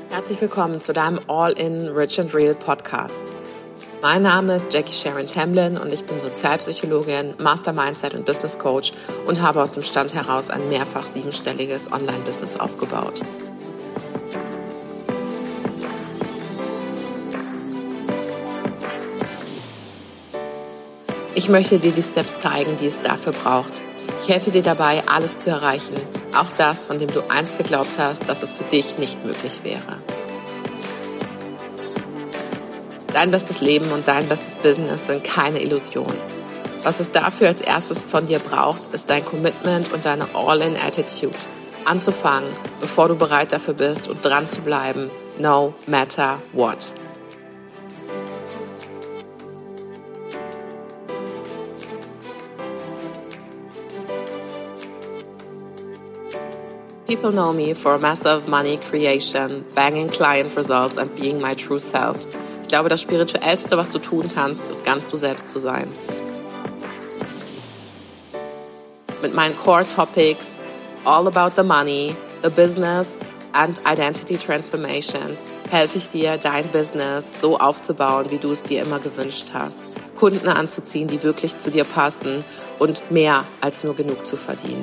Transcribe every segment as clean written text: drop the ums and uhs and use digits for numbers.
Herzlich willkommen zu deinem All-in Rich and Real Podcast. Mein Name ist Jackie Sharon Tamblyn und ich bin Sozialpsychologin, Master Mindset und Business Coach und habe aus dem Stand heraus ein mehrfach 7-stelliges Online-Business aufgebaut. Ich möchte dir die Steps zeigen, die es dafür braucht. Ich helfe dir dabei, alles zu erreichen, auch das, von dem du einst geglaubt hast, dass es für dich nicht möglich wäre. Dein bestes Leben und dein bestes Business sind keine Illusion. Was es dafür als erstes von dir braucht, ist dein Commitment und deine All-in-Attitude. Anzufangen, bevor du bereit dafür bist und dran zu bleiben, no matter what. People know me for massive money creation, banging client results and being my true self. Ich glaube, das Spirituellste, was du tun kannst, ist ganz du selbst zu sein. Mit meinen Core Topics, all about the money, the business and identity transformation, helfe ich dir, dein Business so aufzubauen, wie du es dir immer gewünscht hast. Kunden anzuziehen, die wirklich zu dir passen und mehr als nur genug zu verdienen.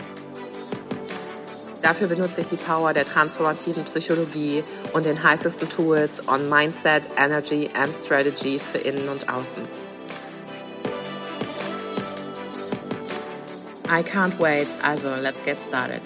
Dafür benutze ich die Power der transformativen Psychologie und den heißesten Tools on Mindset, Energy and Strategy für Innen und Außen. I can't wait, also let's get started.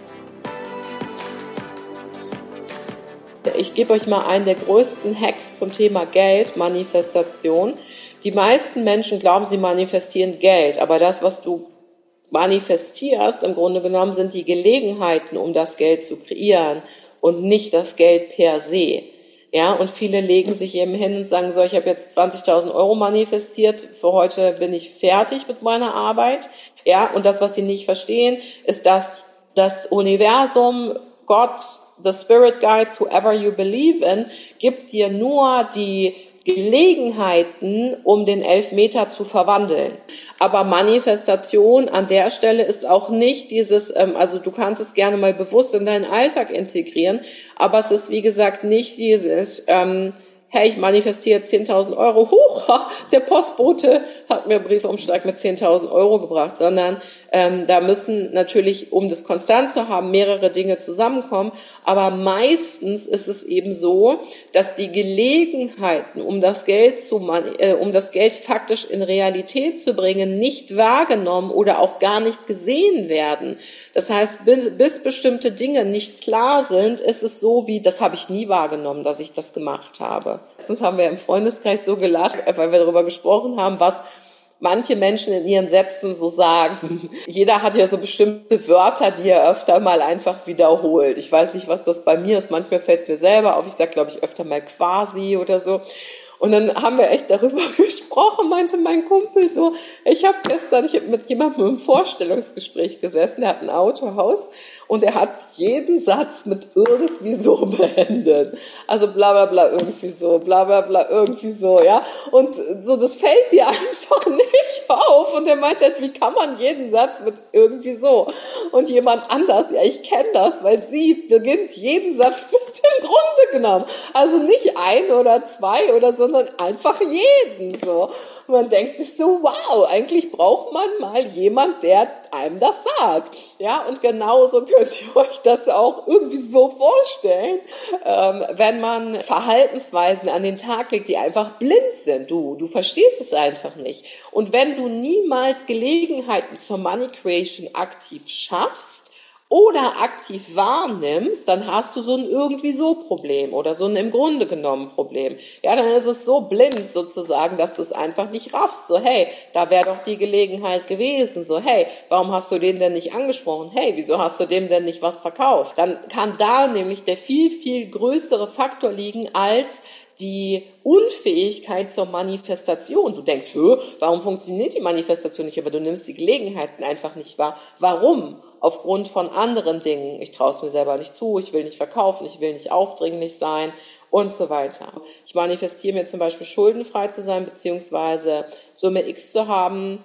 Ich gebe euch mal einen der größten Hacks zum Thema Geld, Manifestation. Die meisten Menschen glauben, sie manifestieren Geld, aber das, was du manifestierst, im Grunde genommen sind die Gelegenheiten, um das Geld zu kreieren und nicht das Geld per se. Ja, und viele legen sich eben hin und sagen so, ich habe jetzt 20.000 Euro manifestiert, für heute bin ich fertig mit meiner Arbeit. Ja, und das, was sie nicht verstehen, ist, dass das Universum, Gott, the Spirit Guides, whoever you believe in, gibt dir nur die Gelegenheiten, um den Elfmeter zu verwandeln. Aber Manifestation an der Stelle ist auch nicht dieses, also du kannst es gerne mal bewusst in deinen Alltag integrieren, aber es ist wie gesagt nicht dieses, hey, ich manifestiere 10.000 Euro, der Postbote hat mir einen Briefumschlag mit 10.000 Euro gebracht, sondern da müssen natürlich, um das konstant zu haben, mehrere Dinge zusammenkommen, aber meistens ist es eben so, dass die Gelegenheiten, um das Geld faktisch in Realität zu bringen, nicht wahrgenommen oder auch gar nicht gesehen werden. Das heißt, bis bestimmte Dinge nicht klar sind, ist es so wie, das habe ich nie wahrgenommen, dass ich das gemacht habe. Letztens haben wir im Freundeskreis so gelacht, weil wir darüber gesprochen haben, was manche Menschen in ihren Sätzen so sagen. Jeder hat ja so bestimmte Wörter, die er öfter mal einfach wiederholt. Ich weiß nicht, was das bei mir ist. Manchmal fällt es mir selber auf. Ich sage, glaube ich, öfter mal quasi oder so. Und dann haben wir echt darüber gesprochen, meinte mein Kumpel so, ich habe mit jemandem im Vorstellungsgespräch gesessen, der hat ein Autohaus und er hat jeden Satz mit irgendwie so beendet. Also bla bla bla irgendwie so, bla bla bla irgendwie so, ja. Und so, das fällt dir einfach nicht auf. Und er meinte halt, wie kann man jeden Satz mit irgendwie so? Und jemand anders, ja, ich kenne das, weil sie beginnt jeden Satz mit dem Grunde genommen. Also nicht ein oder zwei oder so, sondern einfach jeden so. Und man denkt sich so, wow, eigentlich braucht man mal jemand, der einem das sagt. Ja, und genauso könnt ihr euch das auch irgendwie so vorstellen, wenn man Verhaltensweisen an den Tag legt, die einfach blind sind. Du verstehst es einfach nicht. Und wenn du niemals Gelegenheiten zur Money Creation aktiv schaffst, oder aktiv wahrnimmst, dann hast du so ein irgendwie so Problem oder so ein im Grunde genommen Problem. Ja, dann ist es so blind sozusagen, dass du es einfach nicht raffst. So, hey, da wäre doch die Gelegenheit gewesen. So, hey, warum hast du den denn nicht angesprochen? Hey, wieso hast du dem denn nicht was verkauft? Dann kann da nämlich der viel, viel größere Faktor liegen als die Unfähigkeit zur Manifestation. Du denkst, warum funktioniert die Manifestation nicht? Aber du nimmst die Gelegenheiten einfach nicht wahr. Warum? Aufgrund von anderen Dingen. Ich traue es mir selber nicht zu, ich will nicht verkaufen, ich will nicht aufdringlich sein und so weiter. Ich manifestiere mir zum Beispiel schuldenfrei zu sein, beziehungsweise Summe X zu haben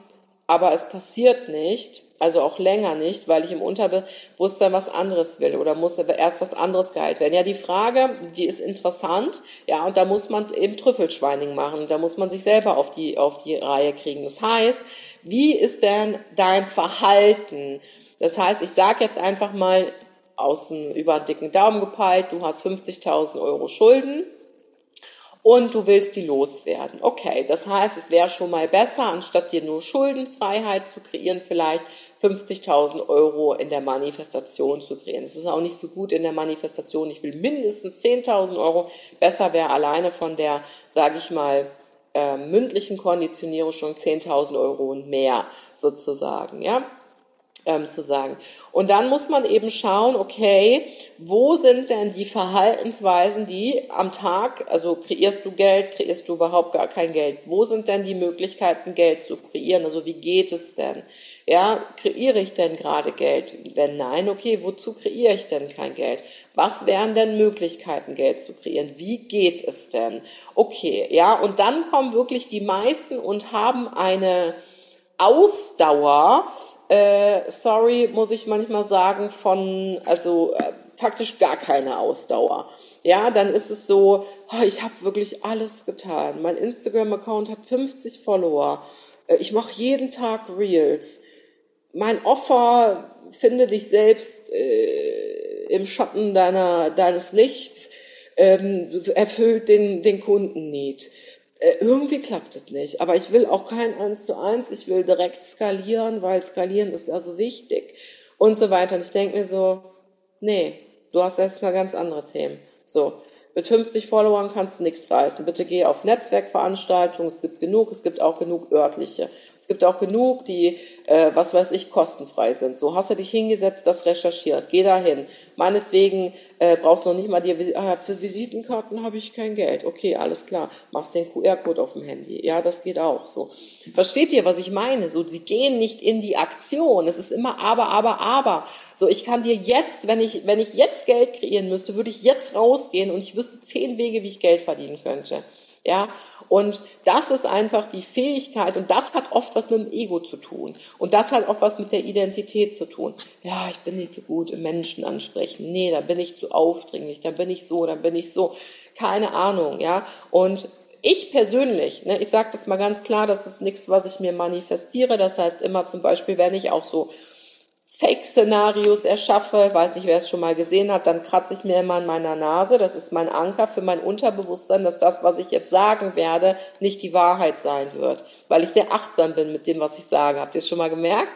aber es passiert nicht, also auch länger nicht, weil ich im Unterbewusstsein was anderes will oder muss erst was anderes geheilt werden. Ja, die Frage, die ist interessant, ja, und da muss man eben Trüffelschweining machen, da muss man sich selber auf die Reihe kriegen. Das heißt, wie ist denn dein Verhalten? Das heißt, ich sage jetzt einfach mal über einen dicken Daumen gepeilt, du hast 50.000 Euro Schulden und du willst die loswerden. Okay, das heißt, es wäre schon mal besser, anstatt dir nur Schuldenfreiheit zu kreieren, vielleicht 50.000 Euro in der Manifestation zu kreieren. Das ist auch nicht so gut in der Manifestation. Ich will mindestens 10.000 Euro. Besser wäre alleine von der, sage ich mal, mündlichen Konditionierung schon 10.000 Euro und mehr sozusagen, ja. Zu sagen. Und dann muss man eben schauen, okay, wo sind denn die Verhaltensweisen, die am Tag, also kreierst du Geld, kreierst du überhaupt gar kein Geld? Wo sind denn die Möglichkeiten, Geld zu kreieren? Also wie geht es denn? Ja, kreiere ich denn gerade Geld? Wenn nein, okay, wozu kreiere ich denn kein Geld? Was wären denn Möglichkeiten, Geld zu kreieren? Wie geht es denn? Okay, ja, und dann kommen wirklich die meisten und haben eine Ausdauer, muss ich manchmal sagen, faktisch gar keine Ausdauer. Ja, dann ist es so, ich habe wirklich alles getan. Mein Instagram-Account hat 50 Follower. Ich mache jeden Tag Reels. Mein Offer, finde dich selbst im Schatten deines Lichts, erfüllt den Kundenneed. Irgendwie klappt es nicht, aber ich will auch kein 1:1, ich will direkt skalieren, weil skalieren ist ja so wichtig und so weiter. Und ich denke mir so, nee, du hast erstmal ganz andere Themen. So, mit 50 Followern kannst du nichts reißen. Bitte geh auf Netzwerkveranstaltungen, es gibt auch genug örtliche. Es gibt auch genug, die, kostenfrei sind. So, hast du dich hingesetzt, das recherchiert, geh dahin. Meinetwegen brauchst du noch nicht mal für Visitenkarten habe ich kein Geld. Okay, alles klar, machst den QR-Code auf dem Handy. Ja, das geht auch so. Versteht ihr, was ich meine? So, sie gehen nicht in die Aktion. Es ist immer aber. So, ich kann dir jetzt, wenn ich jetzt Geld kreieren müsste, würde ich jetzt rausgehen und ich wüsste 10 Wege, wie ich Geld verdienen könnte. Ja, und das ist einfach die Fähigkeit und das hat oft was mit dem Ego zu tun und das hat oft was mit der Identität zu tun. Ja, ich bin nicht so gut im Menschen ansprechen. Nee, da bin ich zu aufdringlich, da bin ich so. Keine Ahnung, ja. Und ich persönlich, ich sage das mal ganz klar, das ist nichts, was ich mir manifestiere. Das heißt immer zum Beispiel, wenn ich auch so Fake-Szenarios erschaffe, weiß nicht, wer es schon mal gesehen hat, dann kratze ich mir immer an meiner Nase. Das ist mein Anker für mein Unterbewusstsein, dass das, was ich jetzt sagen werde, nicht die Wahrheit sein wird. Weil ich sehr achtsam bin mit dem, was ich sage. Habt ihr es schon mal gemerkt?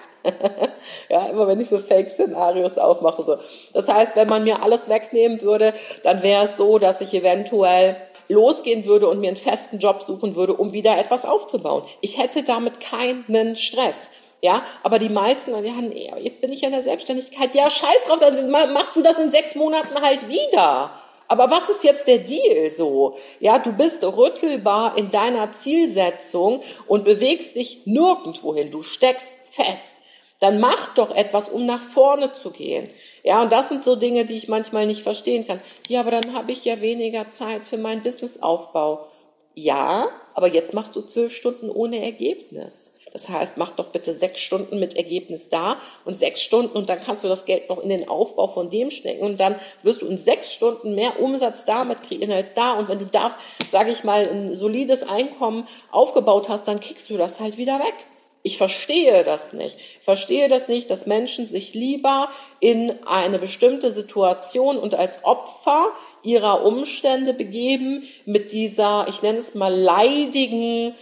Ja, immer wenn ich so Fake-Szenarios aufmache. So. Das heißt, wenn man mir alles wegnehmen würde, dann wäre es so, dass ich eventuell losgehen würde und mir einen festen Job suchen würde, um wieder etwas aufzubauen. Ich hätte damit keinen Stress. Ja, aber die meisten, ja, nee, jetzt bin ich ja in der Selbstständigkeit. Ja, scheiß drauf, dann machst du das in 6 Monaten halt wieder. Aber was ist jetzt der Deal so? Ja, du bist rüttelbar in deiner Zielsetzung und bewegst dich nirgendwo hin. Du steckst fest. Dann mach doch etwas, um nach vorne zu gehen. Ja, und das sind so Dinge, die ich manchmal nicht verstehen kann. Ja, aber dann habe ich ja weniger Zeit für meinen Businessaufbau. Ja, aber jetzt machst du 12 Stunden ohne Ergebnis. Das heißt, mach doch bitte 6 Stunden mit Ergebnis da und 6 Stunden und dann kannst du das Geld noch in den Aufbau von dem stecken und dann wirst du in 6 Stunden mehr Umsatz damit kreieren als da und wenn du da, sage ich mal, ein solides Einkommen aufgebaut hast, dann kickst du das halt wieder weg. Ich verstehe das nicht. Ich verstehe das nicht, dass Menschen sich lieber in eine bestimmte Situation und als Opfer ihrer Umstände begeben mit dieser, ich nenne es mal leidigen,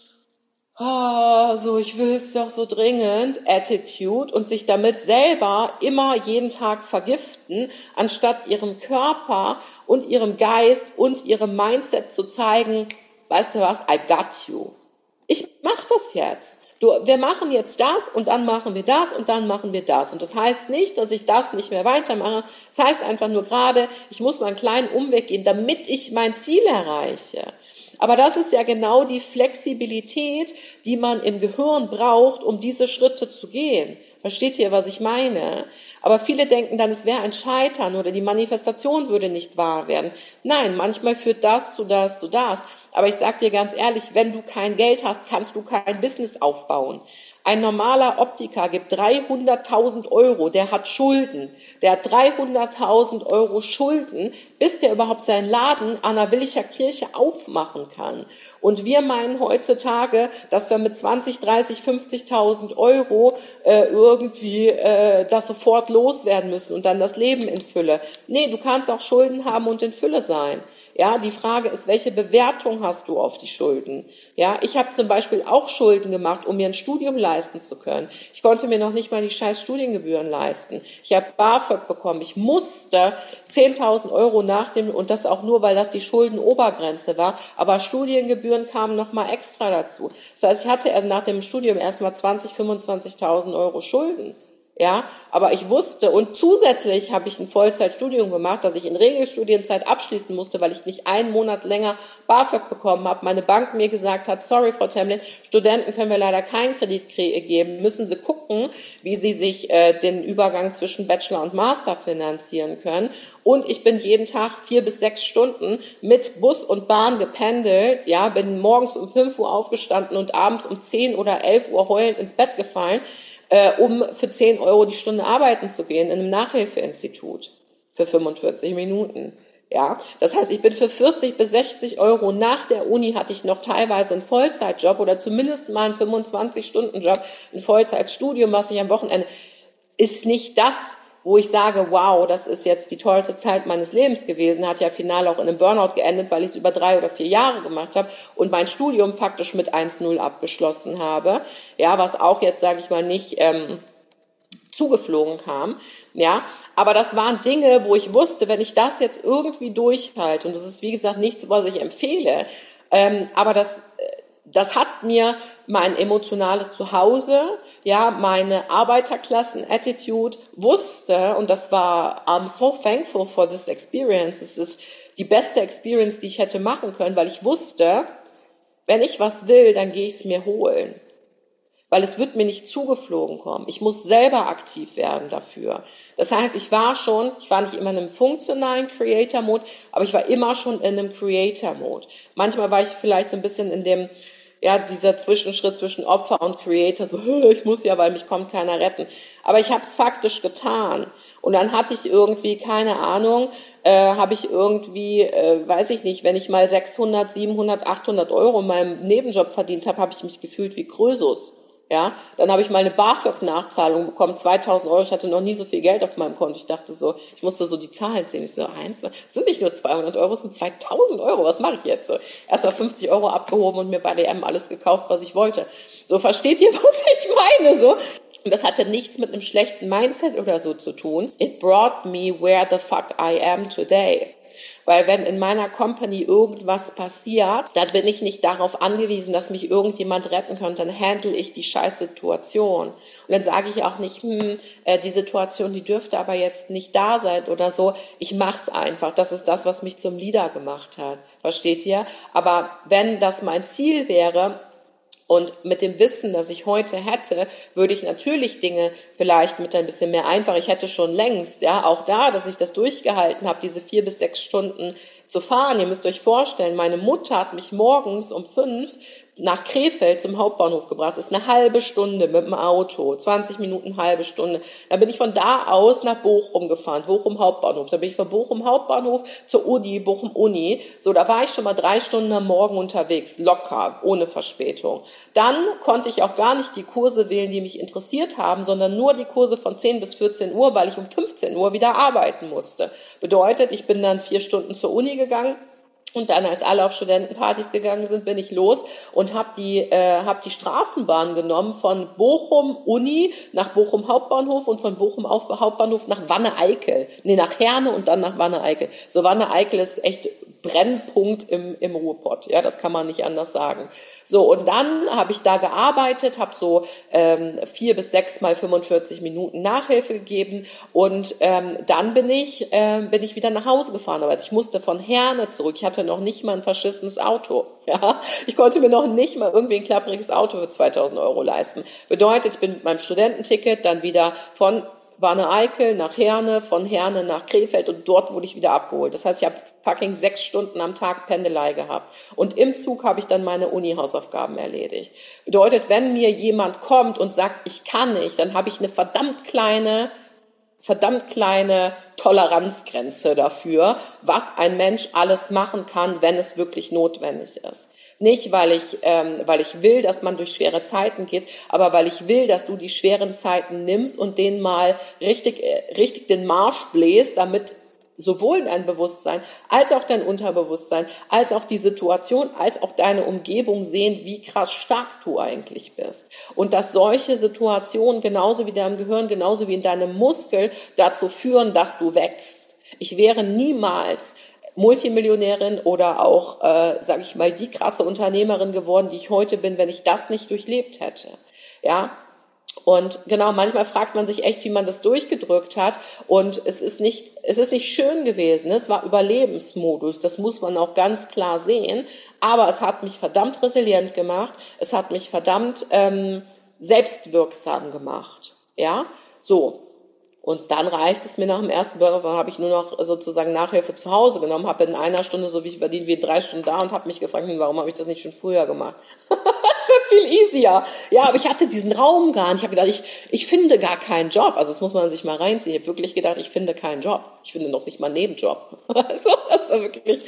ich will es doch so dringend, Attitude und sich damit selber immer jeden Tag vergiften, anstatt ihrem Körper und ihrem Geist und ihrem Mindset zu zeigen, weißt du was, I got you. Ich mache das jetzt. Wir machen jetzt das und dann machen wir das und dann machen wir das. Und das heißt nicht, dass ich das nicht mehr weitermache. Das heißt einfach nur gerade, ich muss mal einen kleinen Umweg gehen, damit ich mein Ziel erreiche. Aber das ist ja genau die Flexibilität, die man im Gehirn braucht, um diese Schritte zu gehen. Versteht ihr, was ich meine? Aber viele denken dann, es wäre ein Scheitern oder die Manifestation würde nicht wahr werden. Nein, manchmal führt das zu das, zu das. Aber ich sage dir ganz ehrlich, wenn du kein Geld hast, kannst du kein Business aufbauen. Ein normaler Optiker gibt 300.000 Euro, der hat Schulden. Der hat 300.000 Euro Schulden, bis der überhaupt seinen Laden an der Willicher Kirche aufmachen kann. Und wir meinen heutzutage, dass wir mit 20, 30, 50.000 Euro irgendwie das sofort loswerden müssen und dann das Leben in Fülle. Nee, du kannst auch Schulden haben und in Fülle sein. Ja, die Frage ist, welche Bewertung hast du auf die Schulden? Ja, ich habe zum Beispiel auch Schulden gemacht, um mir ein Studium leisten zu können. Ich konnte mir noch nicht mal die scheiß Studiengebühren leisten. Ich habe BAföG bekommen. Ich musste 10.000 Euro und das auch nur, weil das die Schuldenobergrenze war. Aber Studiengebühren kamen noch mal extra dazu. Das heißt, ich hatte nach dem Studium erstmal 20.000, 25.000 Euro Schulden. Ja, aber ich wusste, und zusätzlich habe ich ein Vollzeitstudium gemacht, das ich in Regelstudienzeit abschließen musste, weil ich nicht einen Monat länger BAföG bekommen habe. Meine Bank mir gesagt hat, sorry, Frau Temlin, Studenten können wir leider keinen Kredit geben, müssen Sie gucken, wie Sie sich den Übergang zwischen Bachelor und Master finanzieren können. Und ich bin jeden Tag 4 bis 6 Stunden mit Bus und Bahn gependelt, ja, bin morgens um 5 Uhr aufgestanden und abends um 10 oder 11 Uhr heulend ins Bett gefallen, um für 10 Euro die Stunde arbeiten zu gehen in einem Nachhilfeinstitut für 45 Minuten. Ja, das heißt, ich bin für 40 bis 60 Euro nach der Uni hatte ich noch teilweise einen Vollzeitjob oder zumindest mal einen 25-Stunden-Job, ein Vollzeitstudium, was ich am Wochenende, ist nicht das, wo ich sage, wow, das ist jetzt die tollste Zeit meines Lebens gewesen, hat ja final auch in einem Burnout geendet, weil ich es über 3 oder 4 Jahre gemacht habe und mein Studium faktisch mit 1,0 abgeschlossen habe, ja, was auch jetzt, sage ich mal, nicht zugeflogen kam, ja, aber das waren Dinge, wo ich wusste, wenn ich das jetzt irgendwie durchhalte, und das ist, wie gesagt, nichts, was ich empfehle, aber das hat mir mein emotionales Zuhause, ja, meine Arbeiterklassen-Attitude wusste, und das war, I'm so thankful for this experience, es ist die beste Experience, die ich hätte machen können, weil ich wusste, wenn ich was will, dann gehe ich es mir holen. Weil es wird mir nicht zugeflogen kommen. Ich muss selber aktiv werden dafür. Das heißt, ich war nicht immer in einem funktionalen Creator-Mode, aber ich war immer schon in einem Creator-Mode. Manchmal war ich vielleicht so ein bisschen in dem, ja, dieser Zwischenschritt zwischen Opfer und Creator, so, ich muss ja, weil mich kommt keiner retten. Aber ich habe es faktisch getan. Und dann hatte ich irgendwie, keine Ahnung, weiß ich nicht, wenn ich mal 600, 700, 800 Euro in meinem Nebenjob verdient habe, habe ich mich gefühlt wie Krösus. Ja, dann habe ich mal eine BAföG-Nachzahlung bekommen, 2.000 Euro. Ich hatte noch nie so viel Geld auf meinem Konto. Ich dachte so, ich musste so die Zahlen sehen. Ich so, das sind nicht nur 200 Euro, das sind 2.000 Euro. Was mache ich jetzt so? Erst mal 50 Euro abgehoben und mir bei DM alles gekauft, was ich wollte. So, versteht ihr, was ich meine? So. Und das hatte nichts mit einem schlechten Mindset oder so zu tun. It brought me where the fuck I am today. Weil wenn in meiner Company irgendwas passiert, dann bin ich nicht darauf angewiesen, dass mich irgendjemand retten kann. Dann handle ich die scheiß Situation. Und dann sage ich auch nicht, die Situation, die dürfte aber jetzt nicht da sein oder so. Ich mach's einfach. Das ist das, was mich zum Leader gemacht hat. Versteht ihr? Aber wenn das mein Ziel wäre, und mit dem Wissen, das ich heute hätte, würde ich natürlich Dinge vielleicht mit ein bisschen mehr einfach. Ich hätte schon längst, ja, auch da, dass ich das durchgehalten habe, diese 4 bis 6 Stunden zu fahren. Ihr müsst euch vorstellen, meine Mutter hat mich morgens um 5 nach Krefeld zum Hauptbahnhof gebracht. Das ist eine halbe Stunde mit dem Auto, 20 Minuten, halbe Stunde. Dann bin ich von da aus nach Bochum gefahren, Bochum Hauptbahnhof. Dann bin ich von Bochum Hauptbahnhof zur Uni, Bochum Uni. So, da war ich schon mal 3 Stunden am Morgen unterwegs, locker, ohne Verspätung. Dann konnte ich auch gar nicht die Kurse wählen, die mich interessiert haben, sondern nur die Kurse von 10 bis 14 Uhr, weil ich um 15 Uhr wieder arbeiten musste. Bedeutet, ich bin dann 4 Stunden zur Uni gegangen. Und dann, als alle auf Studentenpartys gegangen sind, bin ich los und hab die Straßenbahn genommen von Bochum Uni nach Bochum Hauptbahnhof und von Bochum Hauptbahnhof nach Wanne-Eickel. Nach Herne und dann nach Wanne-Eickel. So, Wanne-Eickel ist echt Brennpunkt im Ruhrpott. Ja, das kann man nicht anders sagen. So, und dann habe ich da gearbeitet, habe so 4 bis 6 mal 45 Minuten Nachhilfe gegeben und dann bin ich wieder nach Hause gefahren. Aber ich musste von Herne zurück. Ich hatte noch nicht mal ein verschissenes Auto. Ja, ich konnte mir noch nicht mal irgendwie ein klappriges Auto für 2.000 Euro leisten. Bedeutet, ich bin mit meinem Studententicket dann wieder von Wanne-Eickel nach Herne, von Herne nach Krefeld und dort wurde ich wieder abgeholt. Das heißt, ich habe fucking 6 Stunden am Tag Pendelei gehabt. Und im Zug habe ich dann meine Uni-Hausaufgaben erledigt. Bedeutet, wenn mir jemand kommt und sagt, ich kann nicht, dann habe ich eine verdammt kleine Toleranzgrenze dafür, was ein Mensch alles machen kann, wenn es wirklich notwendig ist. Nicht, weil ich will, dass man durch schwere Zeiten geht, aber weil ich will, dass du die schweren Zeiten nimmst und denen mal richtig den Marsch bläst, damit sowohl dein Bewusstsein als auch dein Unterbewusstsein, als auch die Situation, als auch deine Umgebung sehen, wie krass stark du eigentlich bist. Und dass solche Situationen genauso wie deinem Gehirn, genauso wie in deinem Muskel dazu führen, dass du wächst. Ich wäre niemals Multimillionärin oder auch, sage ich mal, die krasse Unternehmerin geworden, die ich heute bin, wenn ich das nicht durchlebt hätte. Ja. Und genau, manchmal fragt man sich echt, wie man das durchgedrückt hat. Und es ist nicht schön gewesen. Es war Überlebensmodus. Das muss man auch ganz klar sehen. Aber es hat mich verdammt resilient gemacht. Es hat mich verdammt selbstwirksam gemacht. Ja, so. Und dann reicht es mir nach dem ersten Burnout, dann habe ich nur noch sozusagen Nachhilfe zu Hause genommen, habe in einer Stunde so wie ich verdiene wie in 3 Stunden da und habe mich gefragt, warum habe ich das nicht schon früher gemacht? Das ist viel easier. Ja, aber ich hatte diesen Raum gar nicht. Ich habe gedacht, ich finde gar keinen Job. Also das muss man sich mal reinziehen. Ich habe wirklich gedacht, ich finde keinen Job. Ich finde noch nicht mal einen Nebenjob. Also, das war wirklich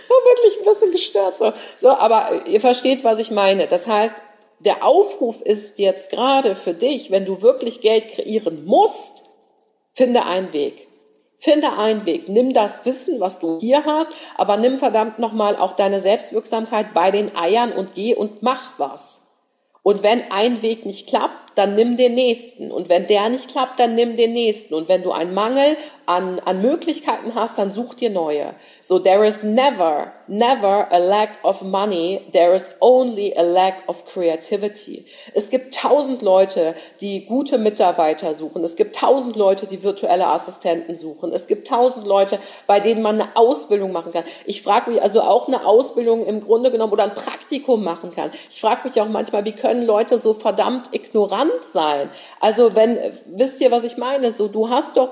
ein bisschen gestört. So, aber ihr versteht, was ich meine. Das heißt, der Aufruf ist jetzt gerade für dich, wenn du wirklich Geld kreieren musst, finde einen Weg. Finde einen Weg. Nimm das Wissen, was du hier hast, aber nimm verdammt nochmal auch deine Selbstwirksamkeit bei den Eiern und geh und mach was. Und wenn ein Weg nicht klappt, dann nimm den nächsten. Und wenn der nicht klappt, dann nimm den nächsten. Und wenn du einen Mangel an Möglichkeiten hast, dann such dir neue. So, there is never a lack of money. There is only a lack of creativity. Es gibt 1000 Leute, die gute Mitarbeiter suchen. Es gibt 1000 Leute, die virtuelle Assistenten suchen. Es gibt 1000 Leute, bei denen man eine Ausbildung machen kann. Ich frage mich also auch eine Ausbildung im Grunde genommen oder ein Praktikum machen kann. Ich frage mich auch manchmal, wie können Leute so verdammt ignorant sein? Also wisst ihr, was ich meine? So, du hast doch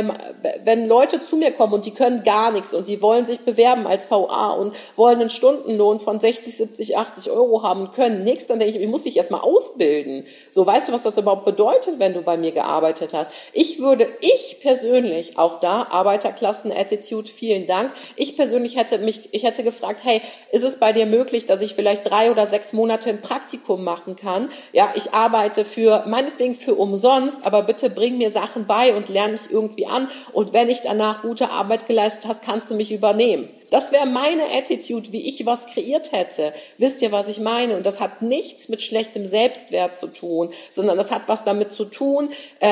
wenn Leute zu mir kommen und die können gar nichts und die wollen sich bewerben als VA und wollen einen Stundenlohn von 60, 70, 80 Euro haben können, nichts, dann denke ich muss dich erstmal ausbilden. So, weißt du, was das überhaupt bedeutet, wenn du bei mir gearbeitet hast? Ich persönlich, auch da, Arbeiterklassen-Attitude, vielen Dank. Ich persönlich hätte gefragt, hey, ist es bei dir möglich, dass ich vielleicht 3 oder 6 Monate ein Praktikum machen kann? Ja, ich arbeite meinetwegen für umsonst, aber bitte bring mir Sachen bei und lerne mich irgendwie an. Und wenn ich danach gute Arbeit geleistet hast, kannst du mich übernehmen. Das wäre meine Attitude, wie ich was kreiert hätte. Wisst ihr, was ich meine? Und das hat nichts mit schlechtem Selbstwert zu tun, sondern das hat was damit zu tun,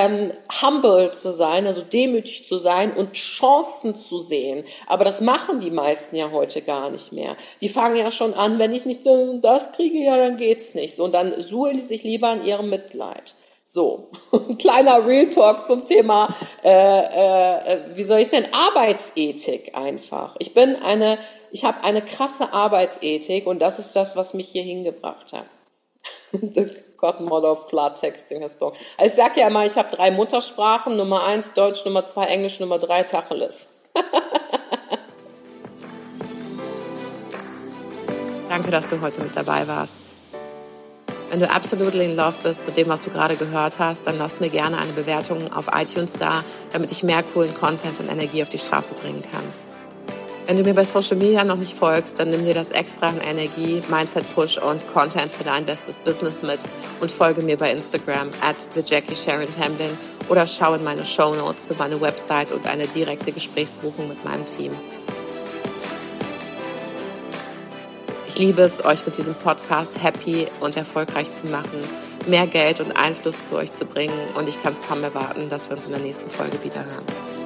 humble zu sein, also demütig zu sein und Chancen zu sehen. Aber das machen die meisten ja heute gar nicht mehr. Die fangen ja schon an, wenn ich nicht das kriege, ja, dann geht's nicht. Und dann suhlen die sich lieber an ihrem Mitleid. So, ein kleiner Real Talk zum Thema, Arbeitsethik einfach. Ich habe eine krasse Arbeitsethik und das ist das, was mich hier hingebracht hat. The Godmother of Klartexting has spoken. Also ich sage ja immer, ich habe 3 Muttersprachen, Nummer 1 Deutsch, Nummer 2 Englisch, Nummer 3 Tacheles. Danke, dass du heute mit dabei warst. Wenn du absolutely in love bist mit dem, was du gerade gehört hast, dann lass mir gerne eine Bewertung auf iTunes da, damit ich mehr coolen Content und Energie auf die Straße bringen kann. Wenn du mir bei Social Media noch nicht folgst, dann nimm dir das extra an Energie, Mindset Push und Content für dein bestes Business mit und folge mir bei Instagram @TheJackieSharonTamblin oder schau in meine Shownotes für meine Website und eine direkte Gesprächsbuchung mit meinem Team. Ich liebe es, euch mit diesem Podcast happy und erfolgreich zu machen, mehr Geld und Einfluss zu euch zu bringen und ich kann es kaum erwarten, dass wir uns in der nächsten Folge wieder hören.